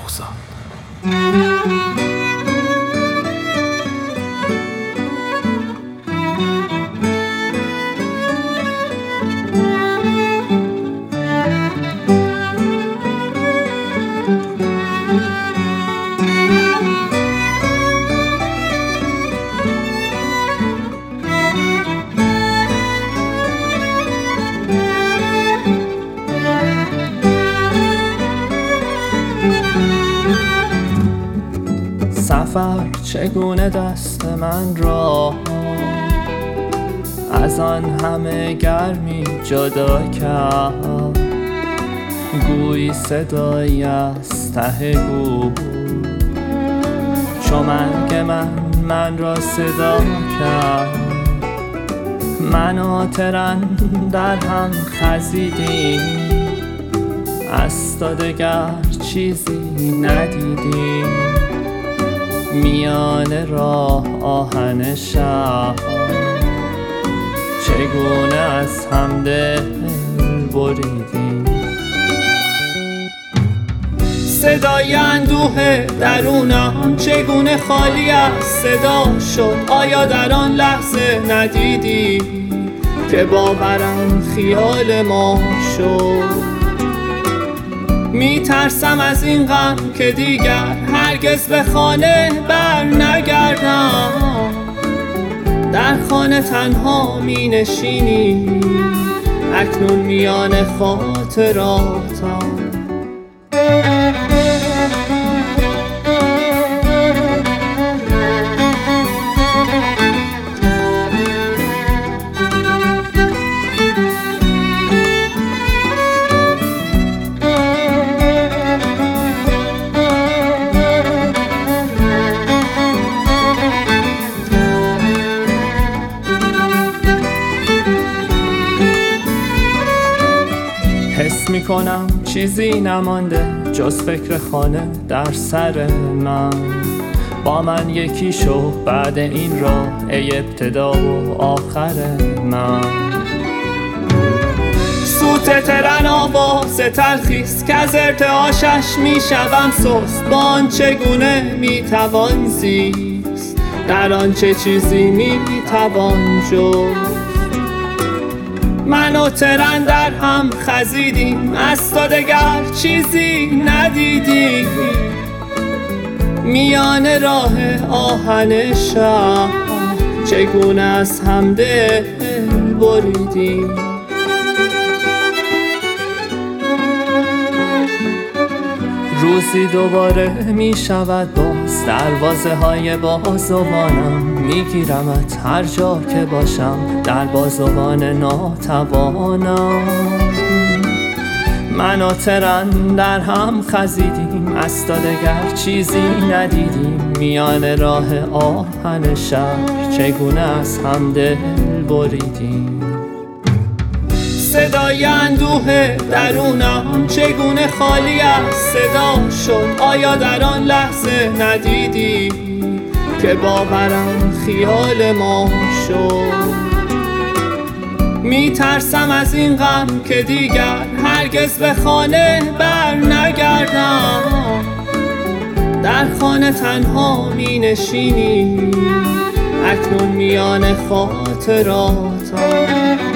بغضان. سفر چگونه دست من را از آن همه گرمی جدا کرد، گویی صدایی از ته گور چو مرگ من را صدا کرد. من و ترن در هم خزیدیم، از تو دگر چیزی ندیدیم. میان راه آهن شب چگونه از هم دل بریدیم. صدای اندوه درونم چگونه خالی از صدا شد. آیا در آن لحظه ندیدی که باورم خیال ما شد؟ می ترسم از این غم که دیگر هرگز به خانه بر نگردم. در خانه تنها می نشینی اکنون میان خاطراتم. حس میکنم چیزی نمانده جز فکر خانه در سر من. با من یکی شو بعد این راه ای ابتدا و آخر من. سوت ترن آواز تلخیست که از ارتعاشش میشوم سست. با آن چگونه میتوان زیست، در آن چه چیزی میتوان جست. من و ترن در هم خزیدیم، از تو دگر چیزی ندیدیم. میان راه آهن شب چگونه از هم دل بریدیم. روزی دوباره می شود باز دروازه های بازوانم. می گیرمت هر جا که باشم در بازوان ناتوانم. من و ترن در هم خزیدیم، از تو دگر چیزی ندیدیم. میان راه آهن شهر چگونه از هم دل بریدیم. صدای اندوه درونم چگونه خالی از صدا شد. آیا در آن لحظه ندیدی که باورم خیال ما شد؟ می ترسم از این غم که دیگر هرگز به خانه بر نگردم. در خانه تنها می نشینی اکنون میان خاطراتم.